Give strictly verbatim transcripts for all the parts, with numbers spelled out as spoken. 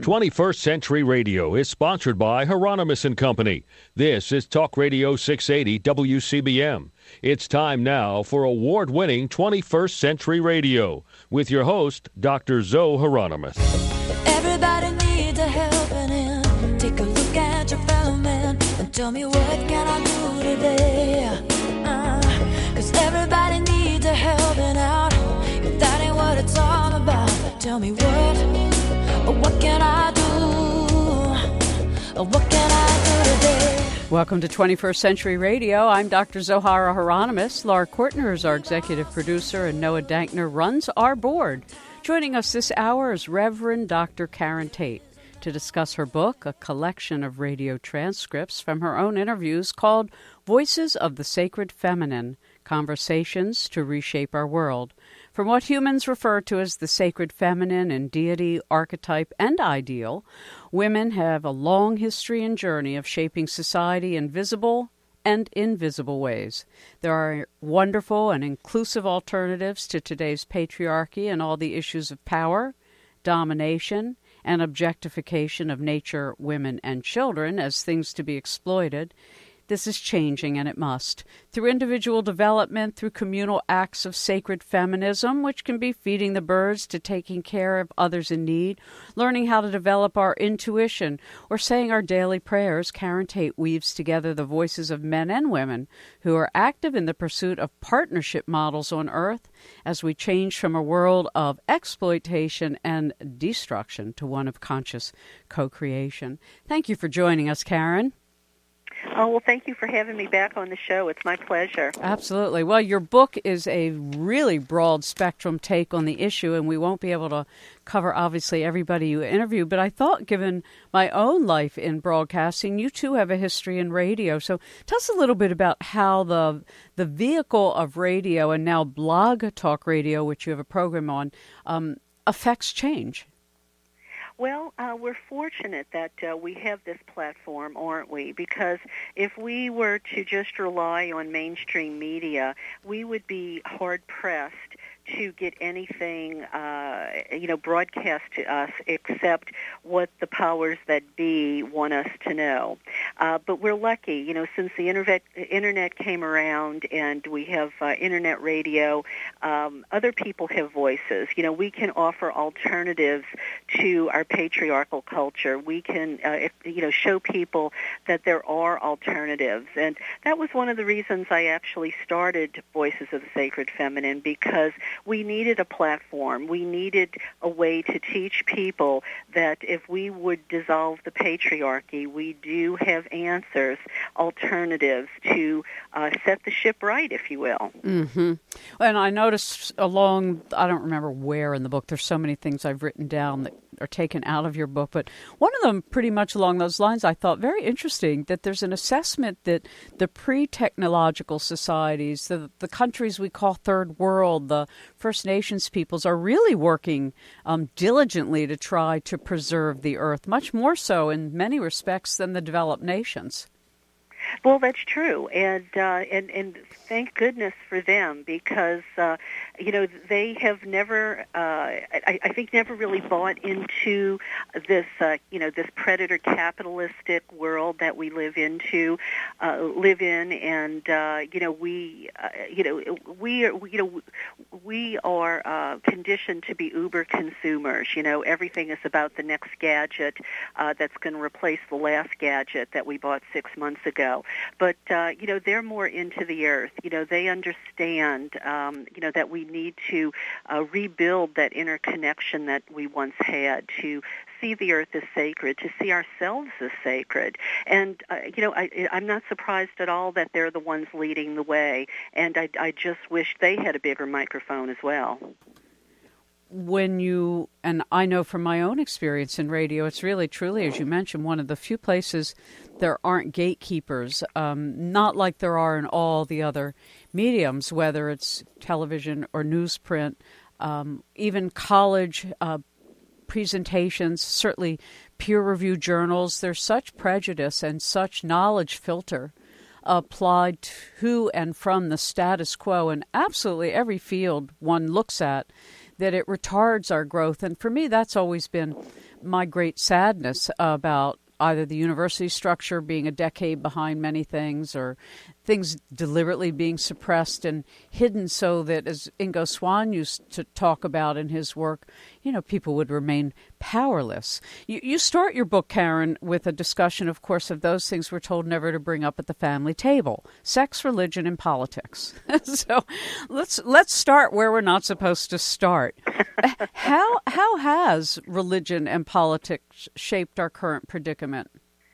twenty-first Century Radio is sponsored by Hieronymus and Company. This is Talk Radio six eighty W C B M. It's time now for award-winning twenty-first Century Radio with your host, Doctor Zoe Hieronymus. Everybody needs a helping hand. Take a look at your fellow man and tell me, what can I do today? Uh, Cause everybody needs a helping out. If that ain't what it's all about, tell me what. What can I do? What can I do today? Welcome to twenty-first Century Radio. I'm Doctor Zohara Hieronymus. Laura Kortner is our executive producer, and Noah Dankner runs our board. Joining us this hour is Reverend Doctor Karen Tate to discuss her book, a collection of radio transcripts from her own interviews called Voices of the Sacred Feminine, Conversations to Reshape Our World. From what humans refer to as the sacred feminine and deity, archetype, and ideal, women have a long history and journey of shaping society in visible and invisible ways. There are wonderful and inclusive alternatives to today's patriarchy and all the issues of power, domination, and objectification of nature, women, and children as things to be exploited. This is changing, and it must. Through individual development, through communal acts of sacred feminism, which can be feeding the birds to taking care of others in need, learning how to develop our intuition, or saying our daily prayers, Karen Tate weaves together the voices of men and women who are active in the pursuit of partnership models on Earth as we change from a world of exploitation and destruction to one of conscious co-creation. Thank you for joining us, Karen. Oh, well, thank you for having me back on the show. It's my pleasure. Absolutely. Well, your book is a really broad spectrum take on the issue, and we won't be able to cover, obviously, everybody you interview. But I thought, given my own life in broadcasting, you too have a history in radio. So tell us a little bit about how the the vehicle of radio, and now Blog Talk Radio, which you have a program on, um, affects change. Well, uh, we're fortunate that uh, we have this platform, aren't we? Because if we were to just rely on mainstream media, we would be hard-pressed to get anything, uh, you know, broadcast to us except what the powers that be want us to know. Uh, but we're lucky, you know, since the internet, internet came around and we have uh, internet radio, um, other people have voices. You know, we can offer alternatives to our patriarchal culture. We can, uh, you know, show people that there are alternatives. And that was one of the reasons I actually started Voices of the Sacred Feminine, because we needed a platform. We needed a way to teach people that if we would dissolve the patriarchy, we do have answers, alternatives to uh, set the ship right, if you will. Mm-hmm. And I noticed along, I don't remember where in the book, there's so many things I've written down that are taken out of your book, but one of them pretty much along those lines I thought very interesting, that there's an assessment that the pre-technological societies, the, the countries we call third world, the First Nations peoples, are really working um, diligently to try to preserve the earth, much more so in many respects than the developed nations. Well, that's true, and uh, and and thank goodness for them, because uh, you know they have never, uh, I, I think, never really bought into this, uh, you know, this predator capitalistic world that we live into, uh, live in, and uh, you know we, uh, you know, we are, you know, we are uh, conditioned to be uber consumers. You know, everything is about the next gadget uh, that's going to replace the last gadget that we bought six months ago. But, uh, you know, they're more into the earth. You know, they understand, um, you know, that we need to uh, rebuild that interconnection that we once had, to see the earth as sacred, to see ourselves as sacred. And, uh, you know, I, I'm not surprised at all that they're the ones leading the way. And I, I just wish they had a bigger microphone as well. When you, and I know from my own experience in radio, it's really, truly, as you mentioned, one of the few places there aren't gatekeepers, um, not like there are in all the other mediums, whether it's television or newsprint, um, even college uh, presentations, certainly peer-reviewed journals. There's such prejudice and such knowledge filter applied to and from the status quo in absolutely every field one looks at, that it retards our growth. And for me, that's always been my great sadness about either the university structure being a decade behind many things, or things deliberately being suppressed and hidden so that, as Ingo Swann used to talk about in his work, you know, people would remain powerless. You, you start your book, Karen, with a discussion, of course, of those things we're told never to bring up at the family table: sex, religion, and politics. So let's let's start where we're not supposed to start. How how has religion and politics shaped our current predicament?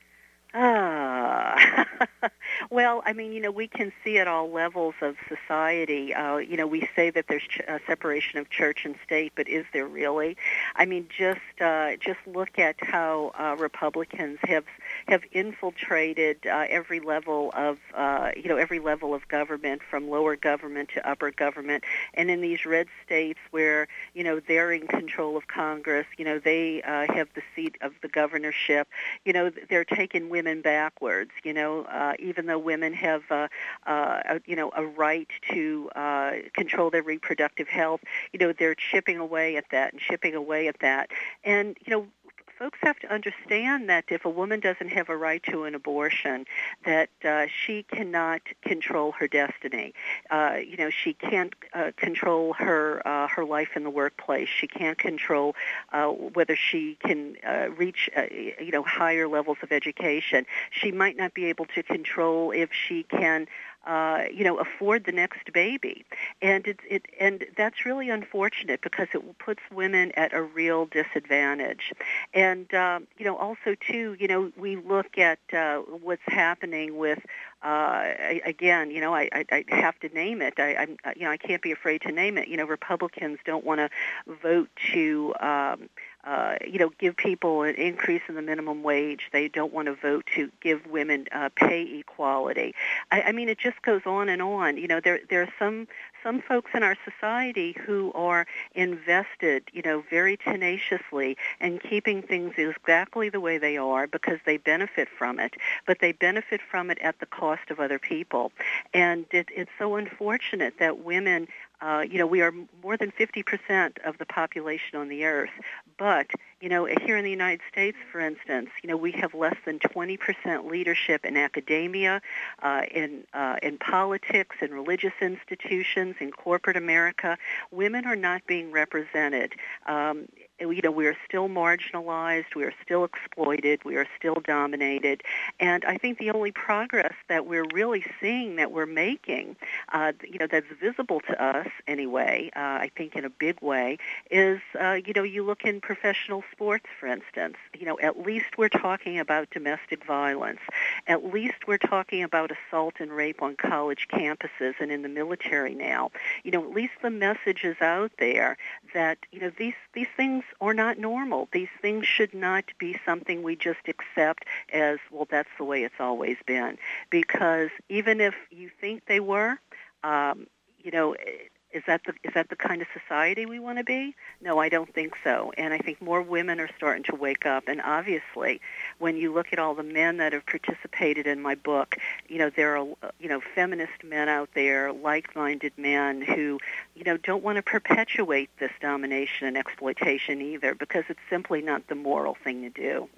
Ah, well, I mean, you know, we can see at all levels of society. Uh, you know, we say that there's ch- a separation of church and state, but is there really? I mean, just uh, just look at how uh, Republicans have have infiltrated uh, every level of uh, you know every level of government, from lower government to upper government, and in these red states where you know they're in control of Congress, you know, they uh, have the seat of the governorship. You know, they're taking women backwards, you know, uh, even though women have, uh, uh, a, you know, a right to uh, control their reproductive health, you know, they're chipping away at that and chipping away at that. And, you know, folks have to understand that if a woman doesn't have a right to an abortion, that uh, she cannot control her destiny. Uh, you know, she can't uh, control her uh, her life in the workplace. She can't control uh, whether she can uh, reach uh, you know higher levels of education. She might not be able to control if she can Uh, you know, afford the next baby, and it, it and that's really unfortunate because it puts women at a real disadvantage. And um, you know, also too, you know, we look at uh, what's happening with. Uh, again, you know, I, I, I have to name it. I, I'm, you know, I can't be afraid to name it. You know, Republicans don't want to vote to. Um, Uh, you know, give people an increase in the minimum wage. They don't want to vote to give women uh, pay equality. I, I mean, it just goes on and on. You know, there there are some some folks in our society who are invested, you know, very tenaciously in keeping things exactly the way they are because they benefit from it, but they benefit from it at the cost of other people. And it, it's so unfortunate that women, uh, you know, we are more than fifty percent of the population on the earth, but, you know, here in the United States, for instance, you know, we have less than twenty percent leadership in academia, uh, in uh, in politics, in religious institutions, in corporate America. Women are not being represented. Um, you know, we are still marginalized, we are still exploited, we are still dominated, and I think the only progress that we're really seeing, that we're making, uh, you know, that's visible to us anyway, uh, I think in a big way, is, uh, you know, you look in professional sports, for instance, you know, at least we're talking about domestic violence, at least we're talking about assault and rape on college campuses and in the military now. You know, at least the message is out there that, you know, these, these things are not normal. These things should not be something we just accept as, well, that's the way it's always been. Because even if you think they were, um, you know, is that the is that the kind of society we want to be? No, I don't think so. And I think more women are starting to wake up. And obviously, when you look at all the men that have participated in my book, you know, there are, you know, feminist men out there, like-minded men who, you know, don't want to perpetuate this domination and exploitation either, because it's simply not the moral thing to do.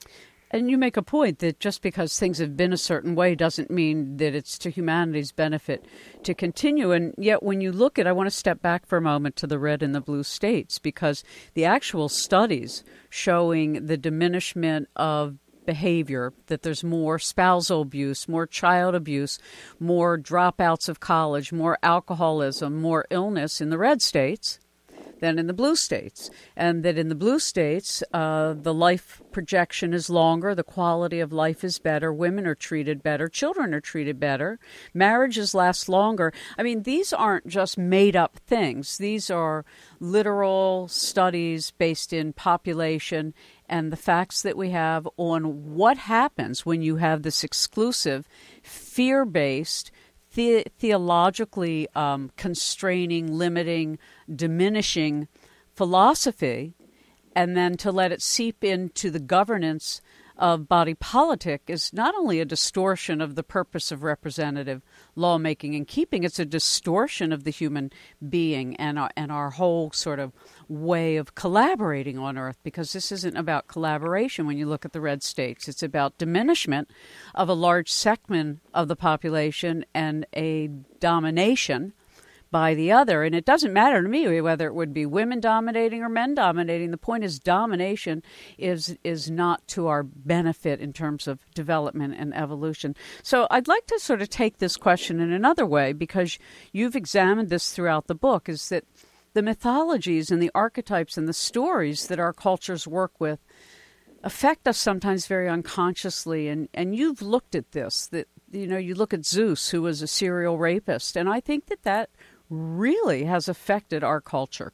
And you make a point that just because things have been a certain way doesn't mean that it's to humanity's benefit to continue. And yet when you look at, I want to step back for a moment to the red and the blue states, because the actual studies showing the diminishment of behavior, that there's more spousal abuse, more child abuse, more dropouts of college, more alcoholism, more illness in the red states than in the blue states, and that in the blue states, uh, the life projection is longer, the quality of life is better, women are treated better, children are treated better, marriages last longer. I mean, these aren't just made-up things. These are literal studies based in population and the facts that we have on what happens when you have this exclusive, fear-based, The- theologically um, constraining, limiting, diminishing philosophy, and then to let it seep into the governance of body politic is not only a distortion of the purpose of representative lawmaking and keeping, it's a distortion of the human being and our, and our whole sort of way of collaborating on Earth, because this isn't about collaboration when you look at the red states. It's about diminishment of a large segment of the population and a domination by the other. And it doesn't matter to me whether it would be women dominating or men dominating. The point is domination is is not to our benefit in terms of development and evolution. So I'd like to sort of take this question in another way, because you've examined this throughout the book, is that the mythologies and the archetypes and the stories that our cultures work with affect us sometimes very unconsciously. And, and you've looked at this, that, you know, you look at Zeus, who was a serial rapist, and I think that that really has affected our culture.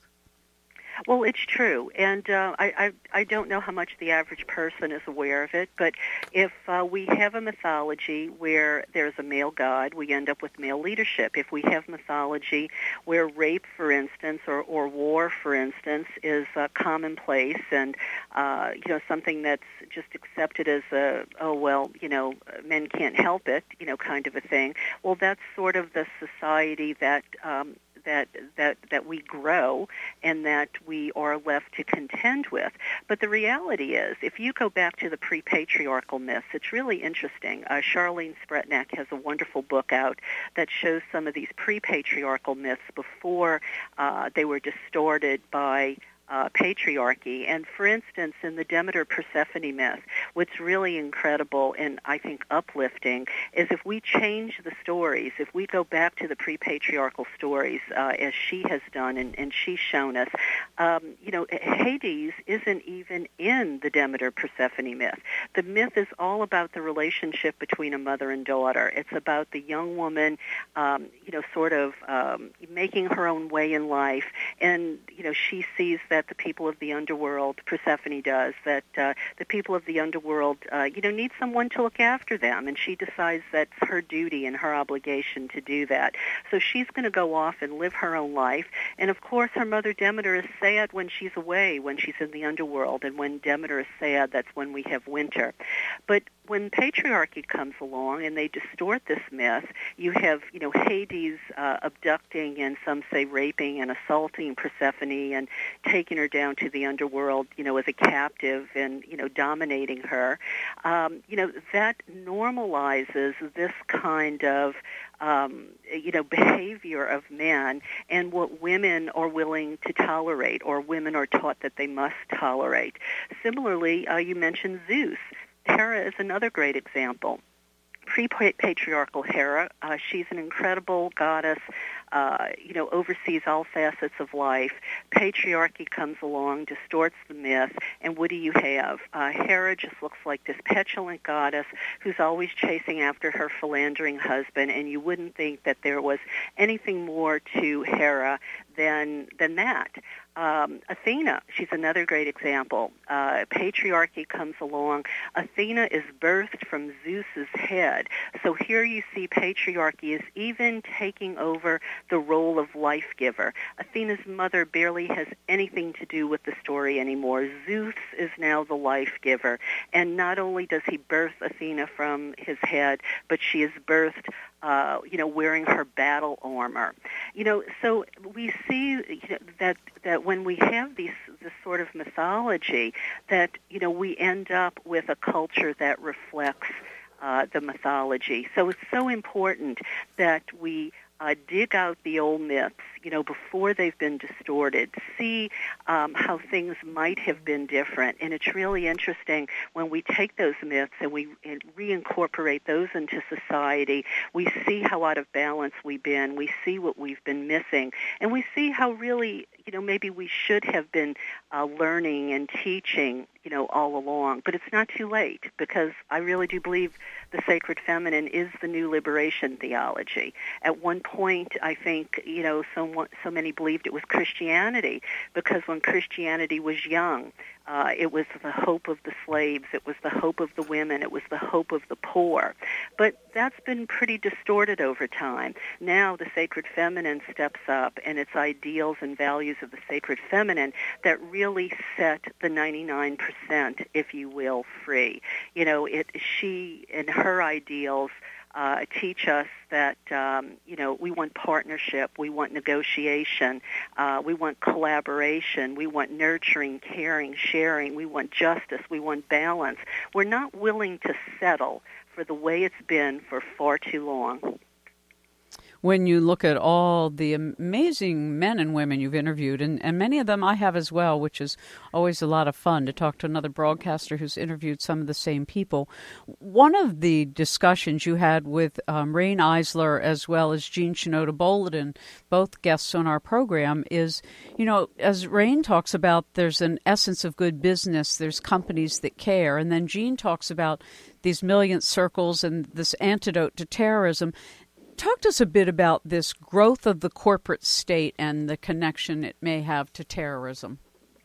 Well, it's true, and uh, I, I I don't know how much the average person is aware of it, but if uh, we have a mythology where there's a male god, we end up with male leadership. If we have mythology where rape, for instance, or, or war, for instance, is uh, commonplace and uh, you know, something that's just accepted as a, oh, well, you know, men can't help it, you know, kind of a thing, well, that's sort of the society that um, that that that we grow and that we are left to contend with. But the reality is, if you go back to the pre-patriarchal myths, it's really interesting. Uh, Charlene Spretnak has a wonderful book out that shows some of these pre-patriarchal myths before uh, they were distorted by Uh, patriarchy. And for instance, in the Demeter-Persephone myth, what's really incredible and I think uplifting is if we change the stories, if we go back to the pre-patriarchal stories, uh, as she has done and, and she's shown us, um, you know, Hades isn't even in the Demeter-Persephone myth. The myth is all about the relationship between a mother and daughter. It's about the young woman, um, you know, sort of um, making her own way in life, and, you know, she sees that the people of the underworld, Persephone does, that uh, the people of the underworld, uh, you know, need someone to look after them, and she decides that's her duty and her obligation to do that. So she's going to go off and live her own life, and of course her mother Demeter is sad when she's away, when she's in the underworld, and when Demeter is sad, that's when we have winter. But when patriarchy comes along and they distort this myth, you have, you know, Hades uh, abducting and some say raping and assaulting Persephone and taking her down to the underworld, you know, as a captive and, you know, dominating her. Um, you know, that normalizes this kind of, um, you know, behavior of men and what women are willing to tolerate or women are taught that they must tolerate. Similarly, uh, you mentioned Zeus. Hera is another great example. Pre-patriarchal Hera, uh, she's an incredible goddess, uh, you know, oversees all facets of life. Patriarchy comes along, distorts the myth, and what do you have? Uh, Hera just looks like this petulant goddess who's always chasing after her philandering husband, and you wouldn't think that there was anything more to Hera than than that. Um, Athena, she's another great example. Uh, patriarchy comes along. Athena is birthed from Zeus's head. So here you see patriarchy is even taking over the role of life giver. Athena's mother barely has anything to do with the story anymore. Zeus is now the life giver. And not only does he birth Athena from his head, but she is birthed Uh, you know, wearing her battle armor. You know, so we see you know, that that when we have these this sort of mythology, that you know we end up with a culture that reflects uh, the mythology. So it's so important that we uh, dig out the old myths, you know, before they've been distorted, see um, how things might have been different. And it's really interesting when we take those myths and we reincorporate those into society, we see how out of balance we've been, we see what we've been missing, and we see how really, you know, maybe we should have been uh, learning and teaching, you know, all along. But it's not too late, because I really do believe the sacred feminine is the new liberation theology. At one point, I think, you know, so, so many believed it was Christianity, because when Christianity was young, Uh, it was the hope of the slaves. It was the hope of the women. It was the hope of the poor. But that's been pretty distorted over time. Now the sacred feminine steps up, and it's ideals and values of the sacred feminine that really set the ninety-nine percent, if you will, free. You know, it she and her ideals Uh, teach us that, um, you know, we want partnership, we want negotiation, uh, we want collaboration, we want nurturing, caring, sharing, we want justice, we want balance. We're not willing to settle for the way it's been for far too long. When you look at all the amazing men and women you've interviewed, and, and many of them I have as well, which is always a lot of fun to talk to another broadcaster who's interviewed some of the same people. One of the discussions you had with um, Rain Eisler as well as Jean Shinoda Boledin, both guests on our program, is, you know, as Rain talks about, there's an essence of good business, there's companies that care, and then Jean talks about these millionth circles and this antidote to terrorism. Talk to us a bit about this growth of the corporate state and the connection it may have to terrorism.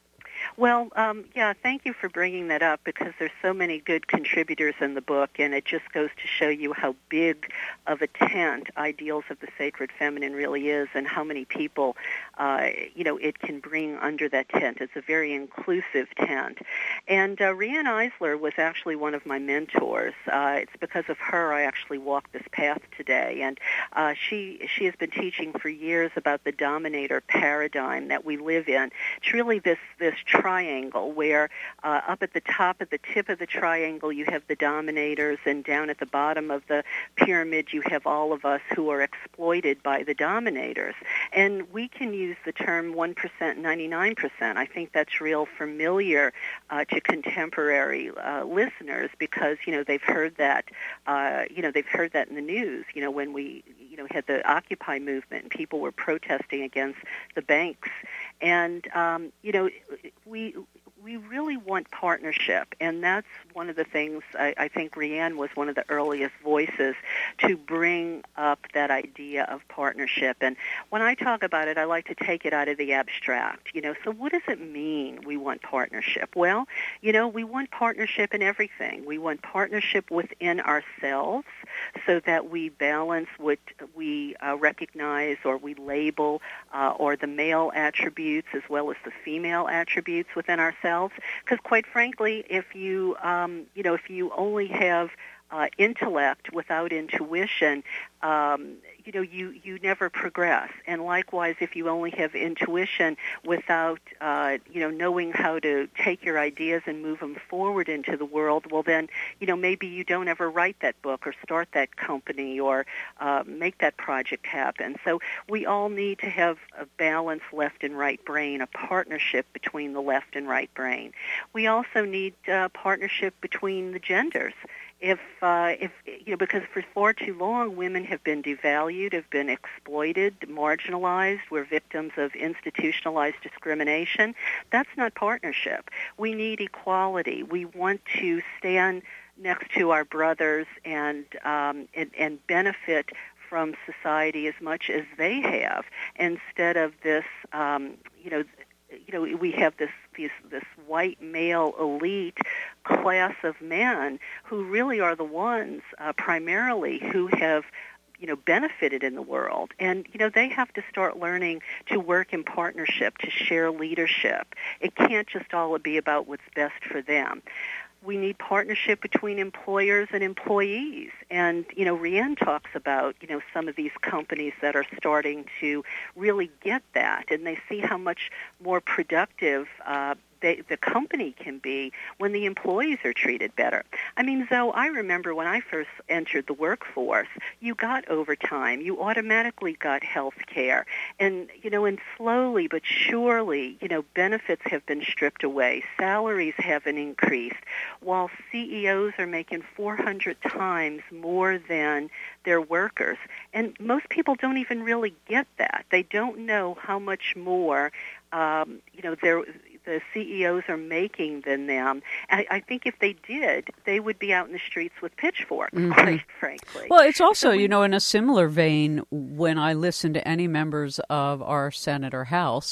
Well, um, yeah, thank you for bringing that up, because there's so many good contributors in the book, and it just goes to show you how big of a tent Ideals of the Sacred Feminine really is, and how many people, uh, you know, it can bring under that tent. It's a very inclusive tent. And uh, Riane Eisler was actually one of my mentors. Uh, it's because of her I actually walked this path today, and uh, she she has been teaching for years about the dominator paradigm that we live in. It's really this this triangle where uh, up at the top, at the tip of the triangle, you have the dominators, and down at the bottom of the pyramid, you have all of us who are exploited by the dominators. And we can use the term one percent, ninety-nine percent. I think that's real familiar uh, to contemporary uh, listeners, because, you know, they've heard that, uh, you know, they've heard that in the news, you know, when we, you know, had the Occupy movement and people were protesting against the banks. And, um, you know, we we really want partnership, and that's one of the things I, I think Riane was one of the earliest voices to bring up that idea of partnership. And when I talk about it, I like to take it out of the abstract. You know, so what does it mean we want partnership? Well, you know, we want partnership in everything. We want partnership within ourselves so that we balance what we uh, recognize or we label uh, or the male attributes as well as the female attributes within ourselves. Because quite frankly, if you, um, you know, if you only have uh, intellect without intuition, um, you know, you, you never progress. And likewise, if you only have intuition without, uh, you know, knowing how to take your ideas and move them forward into the world, well then, you know, maybe you don't ever write that book or start that company or uh, make that project happen. So we all need to have a balanced left and right brain, a partnership between the left and right brain. We also need uh, partnership between the genders. If, uh, if you know, because for far too long, women have been devalued, have been exploited, marginalized. We're victims of institutionalized discrimination. That's not partnership. We need equality. We want to stand next to our brothers and um, and, and benefit from society as much as they have, instead of this, um, you know, you know, we have this these, this white male elite class of men who really are the ones uh, primarily who have, you know, benefited in the world. And, you know, they have to start learning to work in partnership, to share leadership. It can't just all be about what's best for them. We need partnership between employers and employees. And, you know, Riane talks about, you know, some of these companies that are starting to really get that, and they see how much more productive uh, they, the company can be when the employees are treated better. I mean, Zoe, I remember when I first entered the workforce, you got overtime. You automatically got health care. And, you know, and slowly but surely, you know, benefits have been stripped away. Salaries haven't increased, while C E Os are making four hundred times more than their workers. And most people don't even really get that. They don't know how much more, um, you know, they're the C E Os are making than them. I, I think if they did, they would be out in the streets with pitchforks, mm-hmm. quite frankly. Well, it's also, so we, you know, in a similar vein, when I listen to any members of our Senate or House,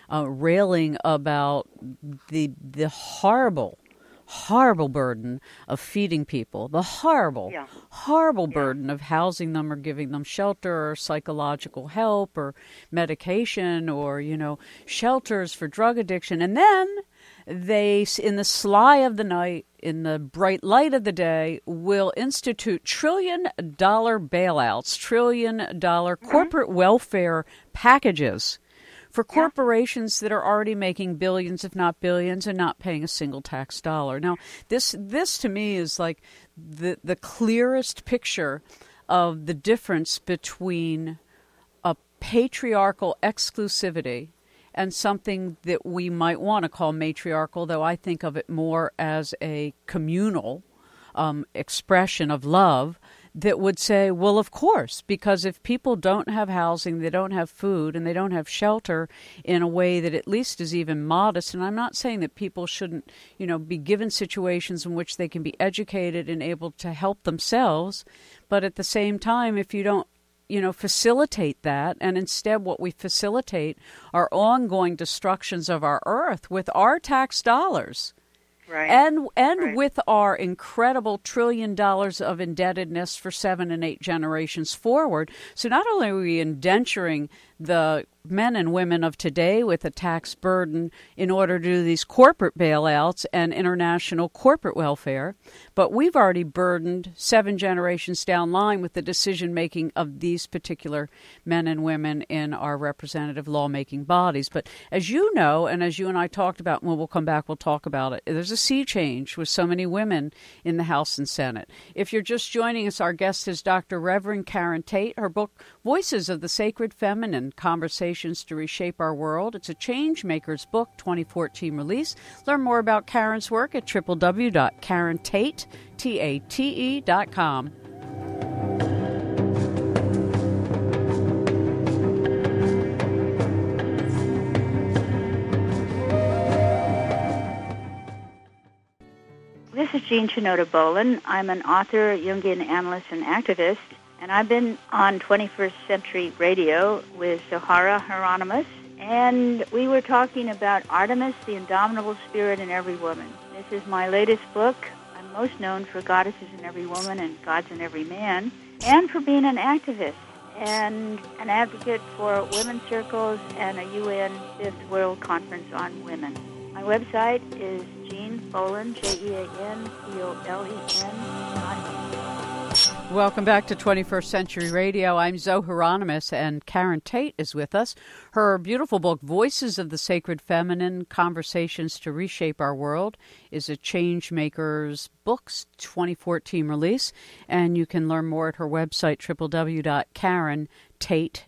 uh, railing about the the horrible, horrible burden of feeding people, the horrible, yeah. horrible yeah. burden of housing them or giving them shelter or psychological help or medication or, you know, shelters for drug addiction. And then they, in the sly of the night, in the bright light of the day, will institute trillion-dollar bailouts, trillion-dollar mm-hmm. corporate welfare packages for Yeah. corporations that are already making billions, if not billions, and not paying a single tax dollar. Now, this this to me is like the the clearest picture of the difference between a patriarchal exclusivity and something that we might want to call matriarchal, though I think of it more as a communal um, expression of love, that would say, well, of course, because if people don't have housing, they don't have food, and they don't have shelter in a way that at least is even modest, and I'm not saying that people shouldn't, you know, be given situations in which they can be educated and able to help themselves, but at the same time, if you don't, you know, facilitate that, and instead what we facilitate are ongoing destructions of our earth with our tax dollars. Right. And and right. with our incredible trillion dollars of indebtedness for seven and eight generations forward. So not only are we indenturing the men and women of today with a tax burden in order to do these corporate bailouts and international corporate welfare, but we've already burdened seven generations down line with the decision-making of these particular men and women in our representative lawmaking bodies. But as you know, and as you and I talked about, when we'll come back, we'll talk about it, there's a sea change with so many women in the House and Senate. If you're just joining us, our guest is Doctor Reverend Karen Tate. Her book, Voices of the Sacred Feminine, Conversations to Reshape Our World. It's a Changemaker's Book, twenty fourteen release. Learn more about Karen's work at w w w dot karen tate dot com. This is Jean Shinoda Boland. I'm an author, Jungian analyst, and activist, and I've been on twenty-first Century Radio with Zohara Hieronymus, and we were talking about Artemis, the indomitable spirit in every woman. This is my latest book. I'm most known for Goddesses in Every Woman and Gods in Every Man, and for being an activist and an advocate for women's circles and a U N Fifth World Conference on Women. My website is Jean Boland, J E A N B O L E N dot Welcome back to twenty-first Century Radio. I'm Zoe Hieronymus, and Karen Tate is with us. Her beautiful book, Voices of the Sacred Feminine, Conversations to Reshape Our World, is a Changemaker's Books twenty fourteen release, and you can learn more at her website, w w w dot karen tate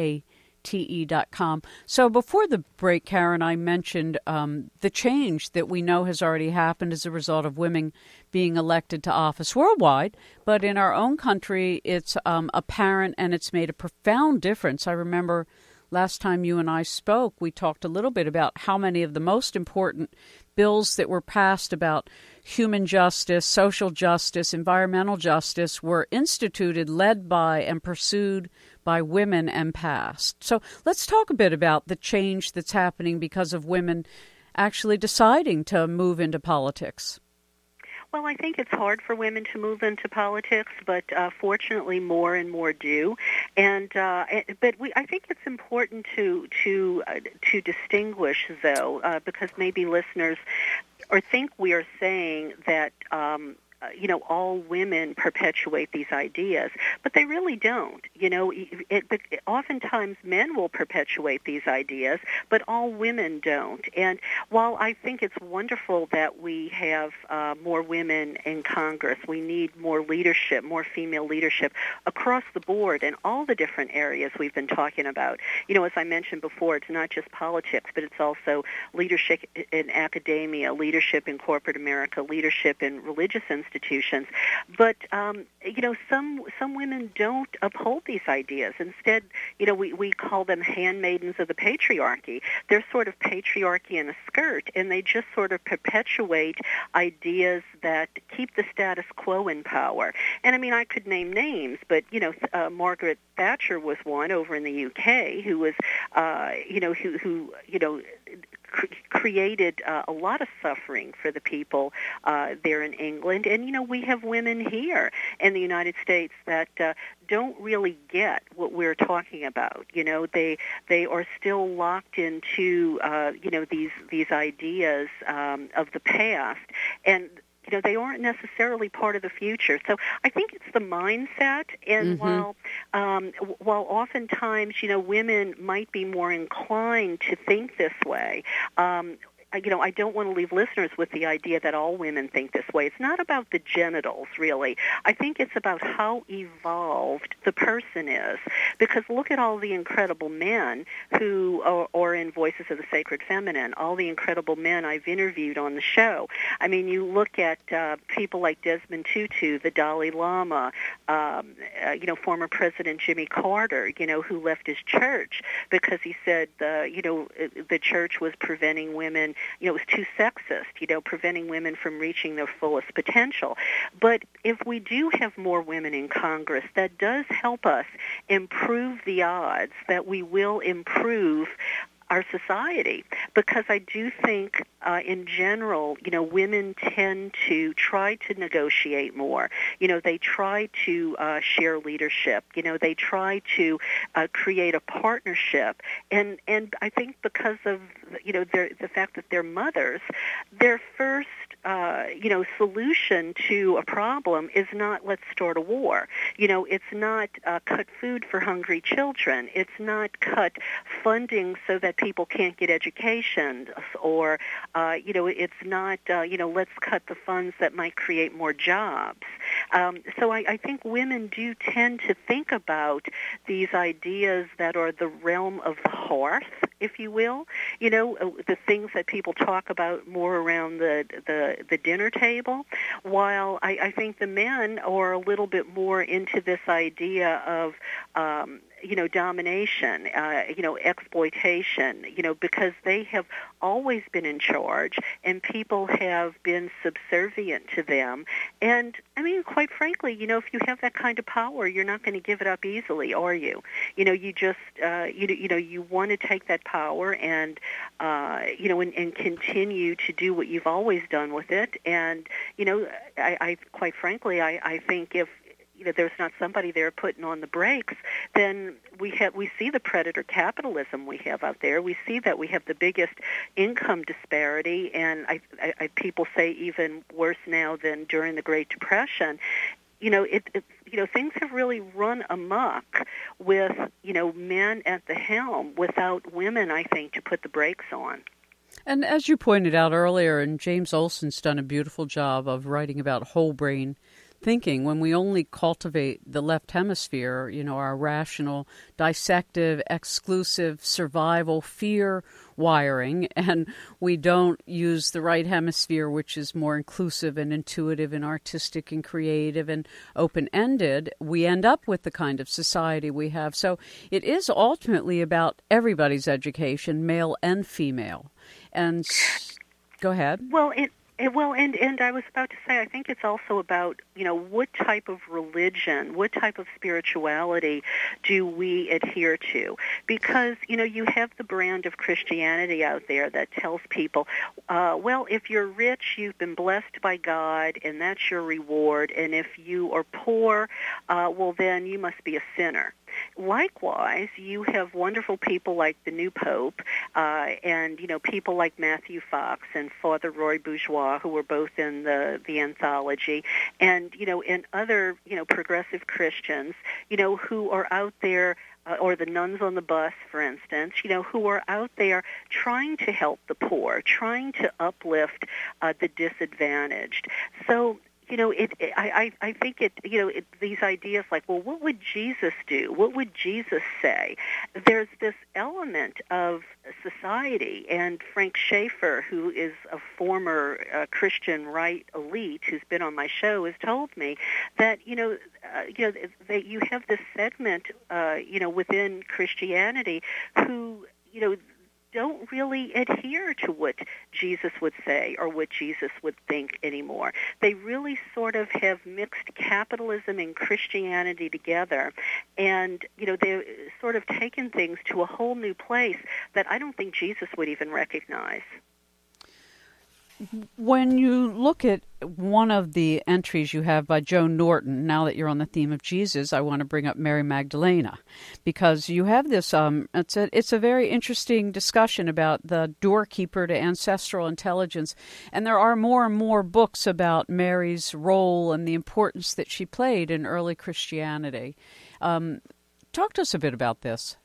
dot com. So before the break, Karen, I mentioned um, the change that we know has already happened as a result of women being elected to office worldwide, but in our own country, it's um, apparent and it's made a profound difference. I remember last time you and I spoke, we talked a little bit about how many of the most important bills that were passed about human justice, social justice, environmental justice were instituted, led by, and pursued by women and passed. So let's talk a bit about the change that's happening because of women actually deciding to move into politics. Well, I think it's hard for women to move into politics, but uh, fortunately, more and more do. And uh, but we, I think it's important to to uh, to distinguish, though, uh, because maybe listeners or think we are saying that. Um, Uh, you know, all women perpetuate these ideas, but they really don't. You know, it, it, oftentimes men will perpetuate these ideas, but all women don't. And while I think it's wonderful that we have uh, more women in Congress, we need more leadership, more female leadership across the board in all the different areas we've been talking about. You know, as I mentioned before, it's not just politics, but it's also leadership in academia, leadership in corporate America, leadership in religious institutions, institutions. But, um, you know, some some women don't uphold these ideas. Instead, you know, we, we call them handmaidens of the patriarchy. They're sort of patriarchy in a skirt, and they just sort of perpetuate ideas that keep the status quo in power. And, I mean, I could name names, but, you know, uh, Margaret Thatcher was one over in the U K who was, uh, you know, who, who you know, cr- created uh, a lot of suffering for the people uh, there in England. And, you know, we have women here in the United States that uh, don't really get what we're talking about. You know, they they are still locked into, uh, you know, these, these ideas um, of the past. And you know, they aren't necessarily part of the future. So I think it's the mindset, and mm-hmm. while um, while oftentimes, you know, women might be more inclined to think this way, um, you know, I don't want to leave listeners with the idea that all women think this way. It's not about the genitals, really. I think it's about how evolved the person is. Because look at all the incredible men who are, are in Voices of the Sacred Feminine, all the incredible men I've interviewed on the show. I mean, you look at uh, people like Desmond Tutu, the Dalai Lama, um, uh, you know, former President Jimmy Carter, you know, who left his church because he said, uh, you know, the church was preventing women, you know, it was too sexist, you know, preventing women from reaching their fullest potential. But if we do have more women in Congress, that does help us improve the odds that we will improve our society, because I do think uh, in general, you know, women tend to try to negotiate more. You know, they try to uh, share leadership. You know, they try to uh, create a partnership. And, and I think because of, you know, their, the fact that they're mothers, their first Uh, you know, solution to a problem is not let's start a war. You know, it's not uh, cut food for hungry children. It's not cut funding so that people can't get education, or, uh, you know, it's not, uh, you know, let's cut the funds that might create more jobs. Um, so I, I think women do tend to think about these ideas that are the realm of the hearth, if you will, you know, the things that people talk about more around the, the the dinner table, while I, I think the men are a little bit more into this idea of, um, you know, domination, uh, you know, exploitation, you know, because they have always been in charge and people have been subservient to them. And, I mean, quite frankly, you know, if you have that kind of power, you're not going to give it up easily, are you? You know, you just, uh, you, you know, you want to take that power and, uh, you know, and, and continue to do what you've always done with it. And, you know, I, I quite frankly, I, I think if, you know, there's not somebody there putting on the brakes, then we have we see the predator capitalism we have out there. We see that we have the biggest income disparity, and I, I, I people say even worse now than during the Great Depression. You know, it, it you know things have really run amok with, you know, men at the helm without women, I think, to put the brakes on. And as you pointed out earlier, and James Olson's done a beautiful job of writing about whole brain thinking, when we only cultivate the left hemisphere, you know, our rational, dissective, exclusive, survival, fear wiring, and we don't use the right hemisphere, which is more inclusive and intuitive and artistic and creative and open-ended, we end up with the kind of society we have. So it is ultimately about everybody's education, male and female. And go ahead. Well, it Well, and, and I was about to say, I think it's also about, you know, what type of religion, what type of spirituality do we adhere to? Because, you know, you have the brand of Christianity out there that tells people, uh, well, if you're rich, you've been blessed by God, and that's your reward. And if you are poor, uh, well, then you must be a sinner. Likewise, you have wonderful people like the new Pope uh, and, you know, people like Matthew Fox and Father Roy Bourgeois, who were both in the, the anthology, and, you know, and other, you know, progressive Christians, you know, who are out there, uh, or the nuns on the bus, for instance, you know, who are out there trying to help the poor, trying to uplift uh, the disadvantaged. So, you know, it. I, I, I think it. You know, it, these ideas like, well, what would Jesus do? What would Jesus say? There's this element of society, and Frank Schaeffer, who is a former uh, Christian right elite, who's been on my show, has told me that you know, uh, you know, that you have this segment, uh, you know, within Christianity who, you know, don't really adhere to what Jesus would say or what Jesus would think anymore. They really sort of have mixed capitalism and Christianity together, and you know, they've sort of taken things to a whole new place that I don't think Jesus would even recognize. When you look at one of the entries you have by Joe Norton, now that you're on the theme of Jesus, I want to bring up Mary Magdalena, because you have this, um, it's a, it's a very interesting discussion about the doorkeeper to ancestral intelligence, and there are more and more books about Mary's role and the importance that she played in early Christianity. Um, talk to us a bit about this.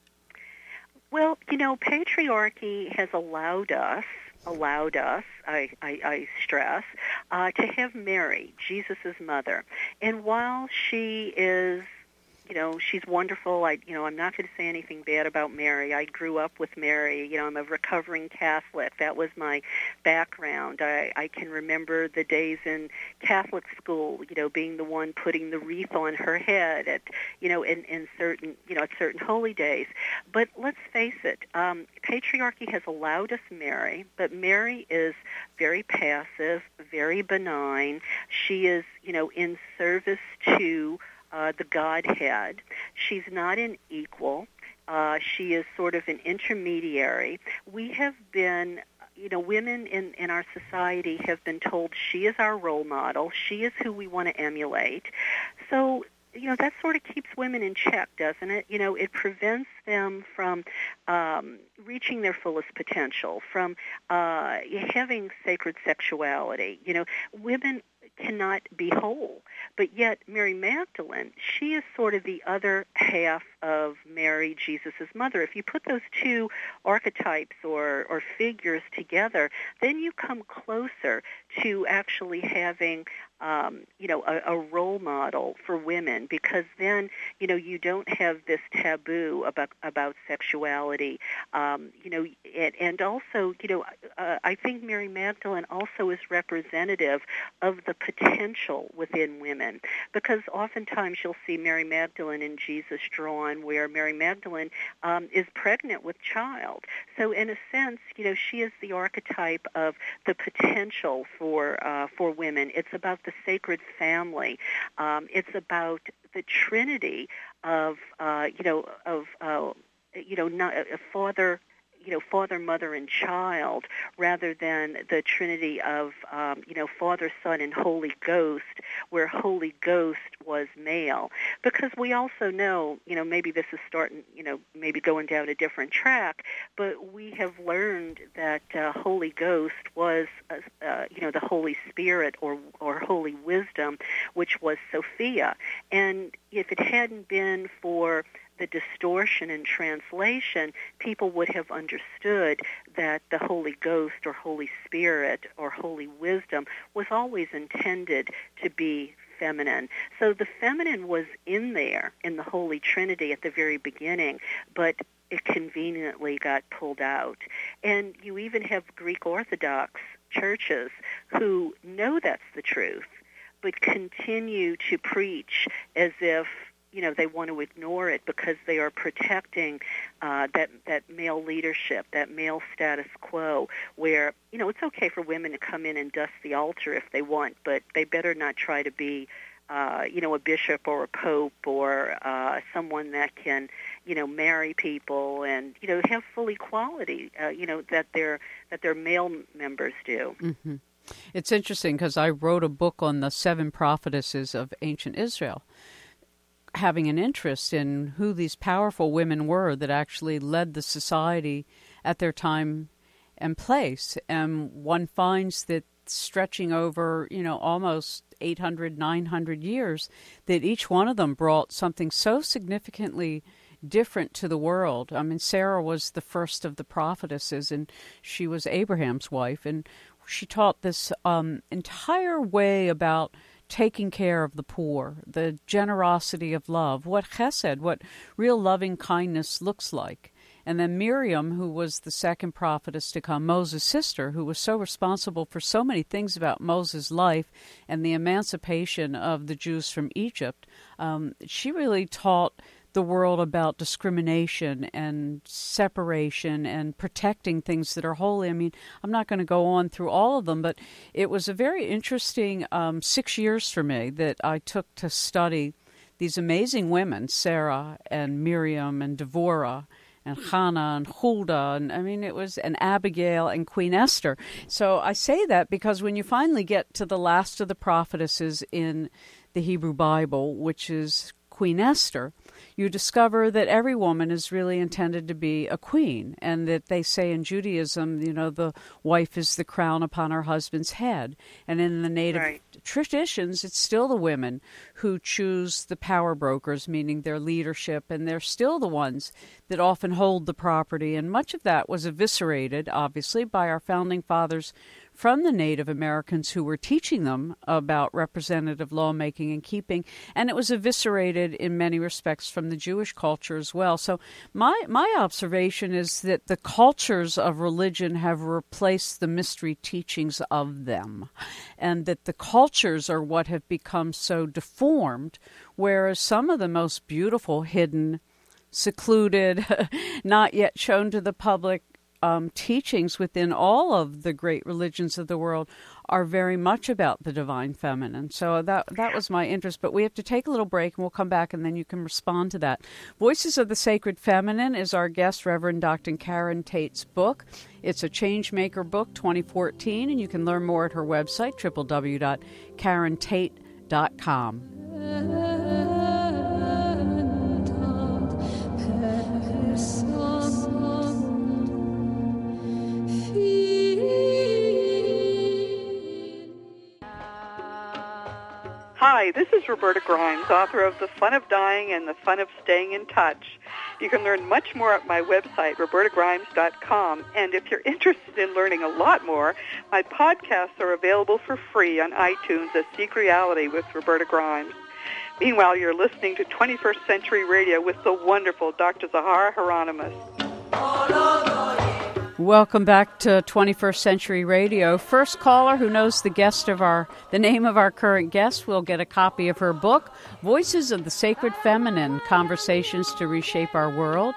Well, you know, patriarchy has allowed us allowed us, I, I, I stress, uh, to have Mary, Jesus' mother. And while she is, you know, she's wonderful, I, you know, I'm not going to say anything bad about Mary. I grew up with Mary. You know, I'm a recovering Catholic. That was my background. I, I can remember the days in Catholic school, you know, being the one putting the wreath on her head at, you know, in, in certain, you know, at certain holy days. But let's face it, um, patriarchy has allowed us Mary, but Mary is very passive, very benign. She is, you know, in service to Uh, the Godhead. She's not an equal. Uh, she is sort of an intermediary. We have been, you know, women in, in our society have been told she is our role model. She is who we want to emulate. So, you know, that sort of keeps women in check, doesn't it? You know, it prevents them from um, reaching their fullest potential, from uh, having sacred sexuality. You know, women cannot be whole. But yet Mary Magdalene, she is sort of the other half of Mary, Jesus' mother. If you put those two archetypes or, or figures together, then you come closer to actually having Um, you know, a, a role model for women, because then, you know, you don't have this taboo about about sexuality. Um, you know, and, and also, you know, uh, I think Mary Magdalene also is representative of the potential within women, because oftentimes you'll see Mary Magdalene and Jesus drawn where Mary Magdalene um, is pregnant with child. So in a sense, you know, she is the archetype of the potential for uh, for women. It's about the sacred family. Um, it's about the Trinity of, uh, you know, of, uh, you know, not a father, you know, father, mother, and child, rather than the Trinity of, um, you know, Father, Son, and Holy Ghost, where Holy Ghost was male. Because we also know, you know, maybe this is starting, you know, maybe going down a different track, but we have learned that uh, Holy Ghost was, uh, uh, you know, the Holy Spirit or or Holy Wisdom, which was Sophia. And if it hadn't been for the distortion in translation, people would have understood that the Holy Ghost or Holy Spirit or Holy Wisdom was always intended to be feminine. So the feminine was in there in the Holy Trinity at the very beginning, but it conveniently got pulled out. And you even have Greek Orthodox churches who know that's the truth, but continue to preach as if, you know, they want to ignore it because they are protecting uh, that that male leadership, that male status quo, where, you know, it's okay for women to come in and dust the altar if they want, but they better not try to be, uh, you know, a bishop or a pope or uh, someone that can, you know, marry people and, you know, have full equality, uh, you know, that their that their male members do. Mm-hmm. It's interesting because I wrote a book on the seven prophetesses of ancient Israel, having an interest in who these powerful women were that actually led the society at their time and place. And one finds that stretching over, you know, almost eight hundred, nine hundred years, that each one of them brought something so significantly different to the world. I mean, Sarah was the first of the prophetesses, and she was Abraham's wife, and she taught this um, entire way about taking care of the poor, the generosity of love, what chesed, what real loving kindness looks like. And then Miriam, who was the second prophetess to come, Moses' sister, who was so responsible for so many things about Moses' life and the emancipation of the Jews from Egypt, um, she really taught the world about discrimination and separation and protecting things that are holy. I mean, I'm not going to go on through all of them, but it was a very interesting um, six years for me that I took to study these amazing women, Sarah and Miriam and Devorah and Hannah and Huldah, and I mean, it was, and Abigail and Queen Esther. So I say that because when you finally get to the last of the prophetesses in the Hebrew Bible, which is Queen Esther, you discover that every woman is really intended to be a queen, and that they say in Judaism, you know, the wife is the crown upon her husband's head. And in the native right. traditions, it's still the women who choose the power brokers, meaning their leadership, and they're still the ones that often hold the property. And much of that was eviscerated, obviously, by our founding fathers from the Native Americans who were teaching them about representative lawmaking and keeping, and it was eviscerated in many respects from the Jewish culture as well. So my my observation is that the cultures of religion have replaced the mystery teachings of them, and that the cultures are what have become so deformed, whereas some of the most beautiful, hidden, secluded, not yet shown to the public, Um, teachings within all of the great religions of the world are very much about the divine feminine. So that that was my interest. But we have to take a little break, and we'll come back, and then you can respond to that. Voices of the Sacred Feminine is our guest, Reverend Doctor Karen Tate's book. It's a Changemaker book, twenty fourteen, and you can learn more at her website, w w w dot karen tate dot com. Hi, this is Roberta Grimes, author of The Fun of Dying and The Fun of Staying in Touch. You can learn much more at my website, roberta grimes dot com. And if you're interested in learning a lot more, my podcasts are available for free on iTunes as Seek Reality with Roberta Grimes. Meanwhile, you're listening to twenty-first Century Radio with the wonderful Doctor Zohara Hieronymus. Welcome back to twenty-first Century Radio. First caller who knows the guest of our, the name of our current guest will get a copy of her book, Voices of the Sacred Feminine, Conversations to Reshape Our World.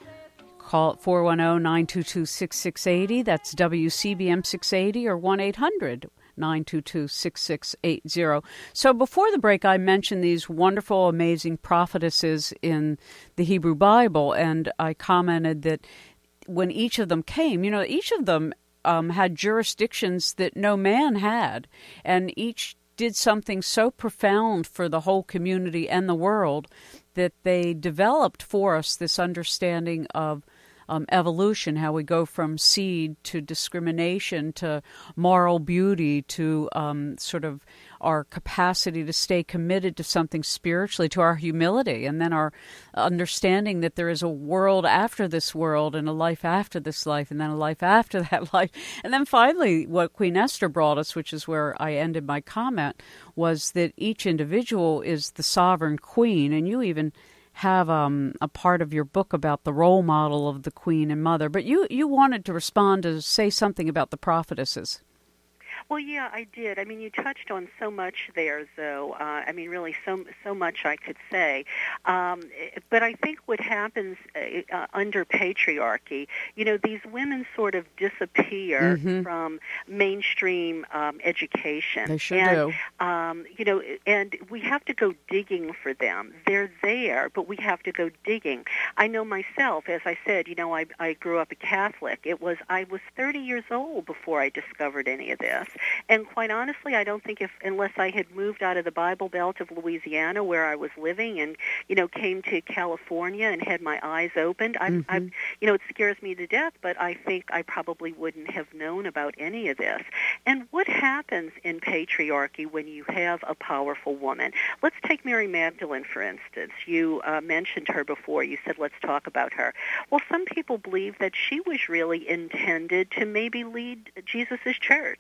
Call it four one zero, nine two two, six six eight zero. That's W C B M six eighty or one eight hundred, nine two two, six six eight zero. So before the break, I mentioned these wonderful, amazing prophetesses in the Hebrew Bible, and I commented that when each of them came, you know, each of them um, had jurisdictions that no man had, and each did something so profound for the whole community and the world that they developed for us this understanding of um, evolution, how we go from seed to discrimination to moral beauty to um, sort of our capacity to stay committed to something spiritually, to our humility, and then our understanding that there is a world after this world and a life after this life and then a life after that life. And then finally, what Queen Esther brought us, which is where I ended my comment, was that each individual is the sovereign queen. And you even have um, a part of your book about the role model of the queen and mother. But you, you wanted to respond to say something about the prophetesses. Well, yeah, I did. I mean, you touched on so much there, though. Uh, I mean, really, so so much I could say. Um, but I think what happens uh, uh, under patriarchy, you know, these women sort of disappear mm-hmm. from mainstream um, education. They sure and, do. Um, you know, and we have to go digging for them. They're there, but we have to go digging. I know myself, as I said, you know, I, I grew up a Catholic. It was I was thirty years old before I discovered any of this. And quite honestly, I don't think if unless I had moved out of the Bible Belt of Louisiana where I was living and, you know, came to California and had my eyes opened, I, mm-hmm. I, you know, it scares me to death, but I think I probably wouldn't have known about any of this. And what happens in patriarchy when you have a powerful woman? Let's take Mary Magdalene, for instance. You uh, mentioned her before. You said, let's talk about her. Well, some people believe that she was really intended to maybe lead Jesus' church.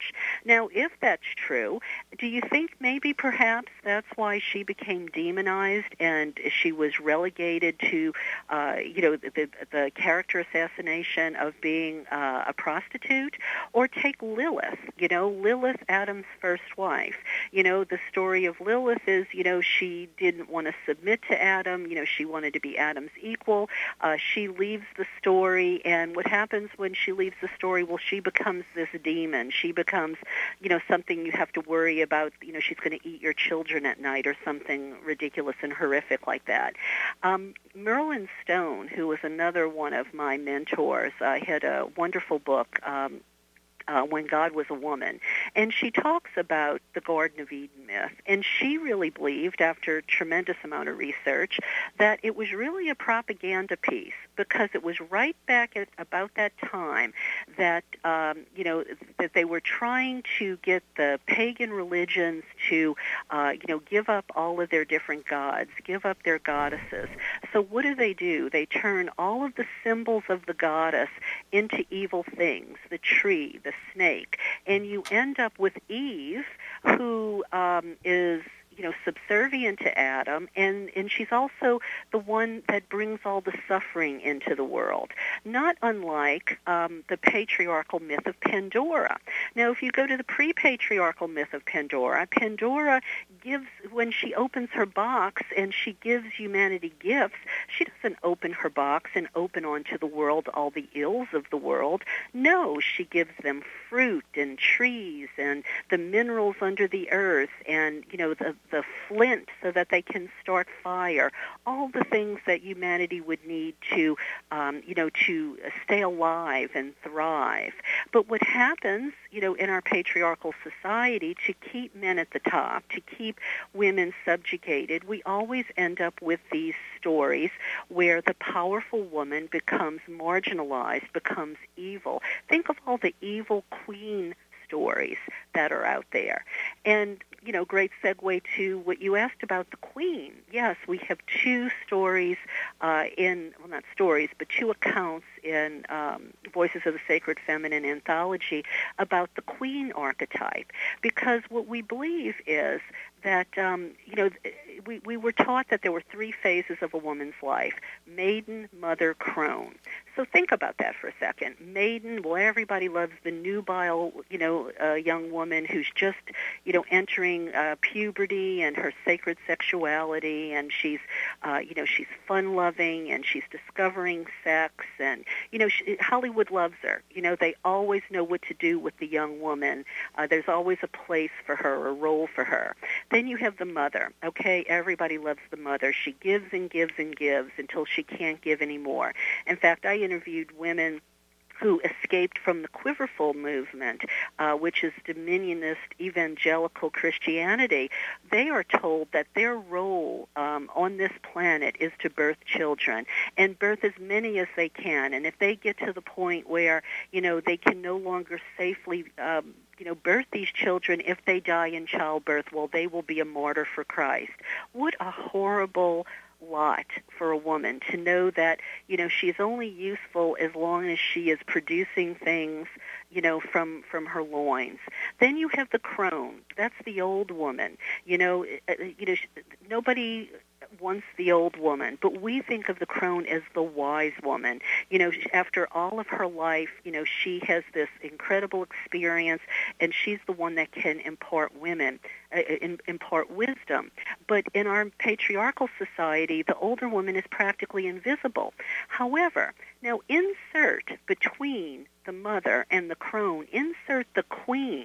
Now, if that's true, do you think maybe perhaps that's why she became demonized and she was relegated to, uh, you know, the, the character assassination of being uh, a prostitute? Or take Lilith, you know, Lilith, Adam's first wife. You know, the story of Lilith is, you know, she didn't want to submit to Adam. You know, she wanted to be Adam's equal. Uh, she leaves the story, and what happens when she leaves the story? Well, she becomes this demon. She becomes, you know, something you have to worry about. You know, she's going to eat your children at night or something ridiculous and horrific like that. Um, Merlin Stone, who was another one of my mentors, uh, had a wonderful book, um, Uh, When God Was a Woman. And she talks about the Garden of Eden myth. And she really believed, after a tremendous amount of research, that it was really a propaganda piece, because it was right back at about that time that, um, you know, that they were trying to get the pagan religions to, uh, you know, give up all of their different gods, give up their goddesses. So what do they do? They turn all of the symbols of the goddess into evil things, the tree, the snake, and you end up with Eve, who um, is, you know, subservient to Adam, and, and she's also the one that brings all the suffering into the world, not unlike um, the patriarchal myth of Pandora. Now, if you go to the pre-patriarchal myth of Pandora, Pandora gives, when she opens her box and she gives humanity gifts, she doesn't open her box and open onto the world all the ills of the world. No, she gives them fruit and trees and the minerals under the earth and, you know, the the flint so that they can start fire, all the things that humanity would need to, um, you know, to stay alive and thrive. But what happens, you know, in our patriarchal society, to keep men at the top, to keep women subjugated, we always end up with these stories where the powerful woman becomes marginalized, becomes evil. Think of all the evil queen stories that are out there. And, you know, great segue to what you asked about the Queen. Yes, we have two stories uh, in, well, not stories, but two accounts in um, Voices of the Sacred Feminine anthology about the Queen archetype. Because what we believe is that, um, you know, we, we were taught that there were three phases of a woman's life: maiden, mother, crone. So think about that for a second. Maiden, well, everybody loves the nubile, you know, uh, young woman who's just, you know, entering uh, puberty and her sacred sexuality, and she's, uh, you know, she's fun-loving, and she's discovering sex, and, you know, she, Hollywood loves her. You know, they always know what to do with the young woman. Uh, there's always a place for her, a role for her. Then you have the mother. Okay, everybody loves the mother. She gives and gives and gives until she can't give anymore. In fact, I interviewed women who escaped from the Quiverful movement, uh, which is dominionist evangelical Christianity. They are told that their role um, on this planet is to birth children, and birth as many as they can. And if they get to the point where, you know, they can no longer safely um, you know, birth these children, if they die in childbirth, well, they will be a martyr for Christ. What a horrible lot for a woman to know that, you know, she's only useful as long as she is producing things, you know, from, from her loins. Then you have the crone. That's the old woman. You know, you know, nobody wants the old woman, but we think of the crone as the wise woman. You know, after all of her life, you know, she has this incredible experience, and she's the one that can impart women, uh, in, impart wisdom. But in our patriarchal society, the older woman is practically invisible. However, now insert between the mother and the crone, insert the queen.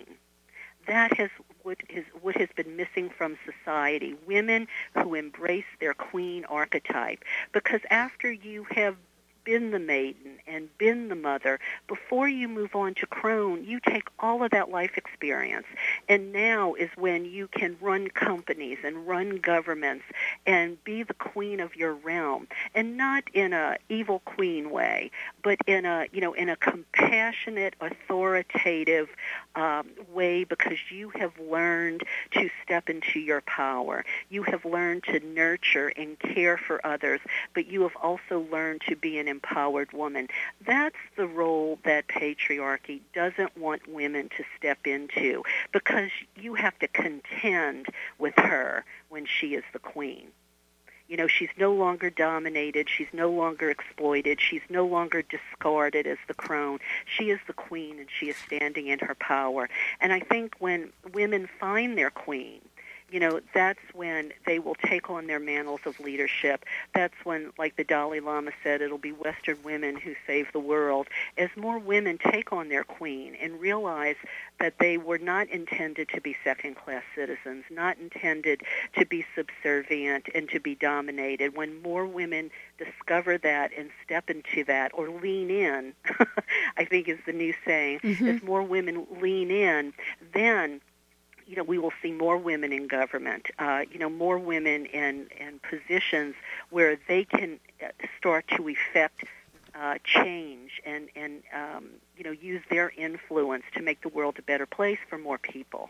That has what is what has been missing from society. Women who embrace their queen archetype. Because after you have been the maiden and been the mother, before you move on to crone, you take all of that life experience. And now is when you can run companies and run governments and be the queen of your realm. And not in a evil queen way, but in a, you know, in a compassionate, authoritative um, way, because you have learned to step into your power. You have learned to nurture and care for others, but you have also learned to be an empowered woman. That's the role that patriarchy doesn't want women to step into, because you have to contend with her when she is the queen. You know, she's no longer dominated. She's no longer exploited. She's no longer discarded as the crone. She is the queen, and she is standing in her power. And I think when women find their queen, you know, that's when they will take on their mantles of leadership. That's when, like the Dalai Lama said, it'll be Western women who save the world. As more women take on their queen and realize that they were not intended to be second-class citizens, not intended to be subservient and to be dominated, when more women discover that and step into that, or lean in, I think is the new saying, mm-hmm. as more women lean in, then you know, we will see more women in government, uh, you know, more women in, in positions where they can start to effect uh, change and, and um, you know, use their influence to make the world a better place for more people.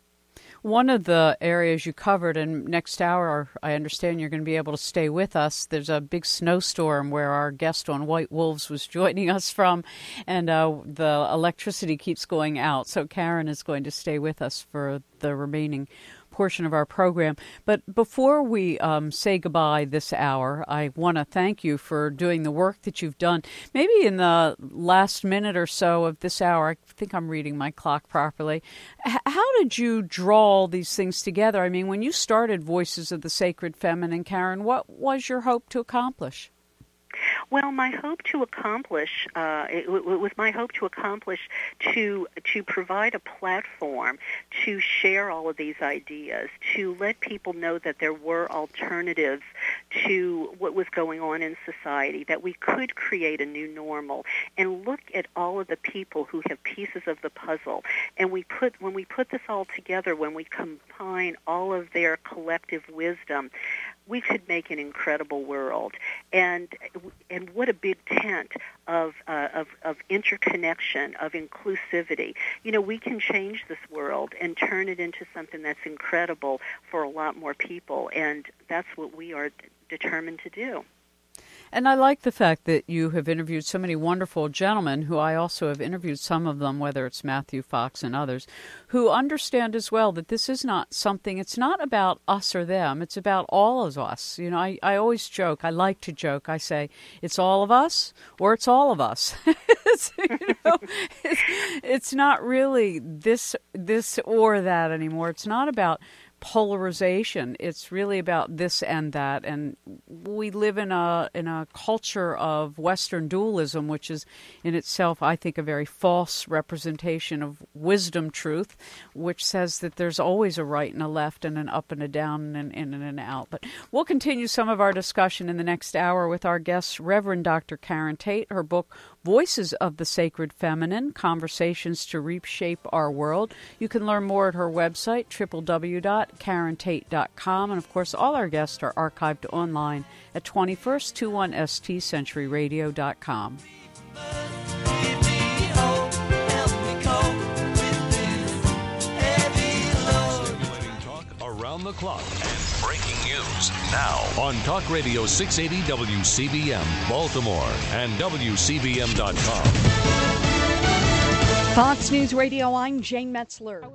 One of the areas you covered, and next hour, I understand you're going to be able to stay with us. There's a big snowstorm where our guest on White Wolves was joining us from, and uh, the electricity keeps going out. So Karen is going to stay with us for the remaining portion of our program. But before we um, say goodbye this hour, I want to thank you for doing the work that you've done. Maybe in the last minute or so of this hour, I think I'm reading my clock properly. H- how did you draw all these things together? I mean, when you started Voices of the Sacred Feminine, Karen, what was your hope to accomplish? Well, my hope to accomplish, uh, it, it was my hope to accomplish to to provide a platform to share all of these ideas, to let people know that there were alternatives to what was going on in society, that we could create a new normal, and look at all of the people who have pieces of the puzzle. And we put when we put this all together, when we combine all of their collective wisdom, we could make an incredible world. And and what a big tent of, uh, of of interconnection, of inclusivity. You know, we can change this world and turn it into something that's incredible for a lot more people, and that's what we are determined to do. And I like the fact that you have interviewed so many wonderful gentlemen, who I also have interviewed some of them, whether it's Matthew Fox and others, who understand as well that this is not something, it's not about us or them, it's about all of us. You know, I, I always joke, I like to joke, I say, it's all of us or it's all of us. it's, you know, it's, it's not really this this or that anymore. It's not about polarization. It's really about this and that, and we live in a in a culture of Western dualism, which is in itself, I think, a very false representation of wisdom truth, which says that there's always a right and a left and an up and a down and an in and an out. But we'll continue some of our discussion in the next hour with our guest, Reverend Doctor Karen Tate. Her book, Voices of the Sacred Feminine, Conversations to Reshape Our World. You can learn more at her website, w w w dot karen tate dot com. And, of course, all our guests are archived online at twenty-first twenty-one S T century radio dot com. Around the clock and breaking news now on Talk Radio six eighty W C B M Baltimore and W C B M dot com. Fox News Radio, I'm Jane Metzler.